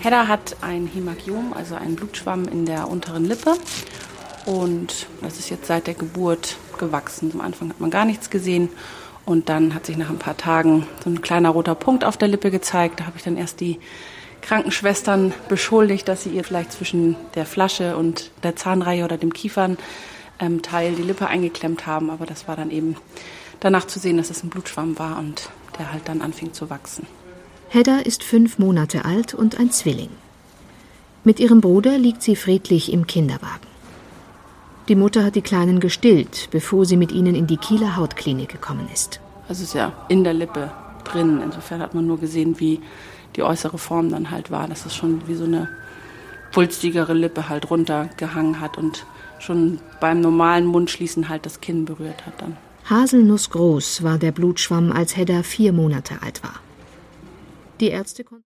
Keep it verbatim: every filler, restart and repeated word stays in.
Hedda hat ein Hämagiom, also einen Blutschwamm in der unteren Lippe. Und das ist jetzt seit der Geburt gewachsen. Am Anfang hat man gar nichts gesehen. Und dann hat sich nach ein paar Tagen so ein kleiner roter Punkt auf der Lippe gezeigt. Da habe ich dann erst die Krankenschwestern beschuldigt, dass sie ihr vielleicht zwischen der Flasche und der Zahnreihe oder dem Kiefernteil die Lippe eingeklemmt haben. Aber das war dann eben danach zu sehen, dass es ein Blutschwamm war und der halt dann anfing zu wachsen. Hedda ist fünf Monate alt und ein Zwilling. Mit ihrem Bruder liegt sie friedlich im Kinderwagen. Die Mutter hat die Kleinen gestillt, bevor sie mit ihnen in die Kieler Hautklinik gekommen ist. Also es ist ja in der Lippe drin. Insofern hat man nur gesehen, wie die äußere Form dann halt war. Dass es schon wie so eine wulstigere Lippe halt runtergehangen hat und schon beim normalen Mundschließen halt das Kinn berührt hat dann. Haselnussgroß war der Blutschwamm, als Hedda vier Monate alt war. Die Ärzte konnten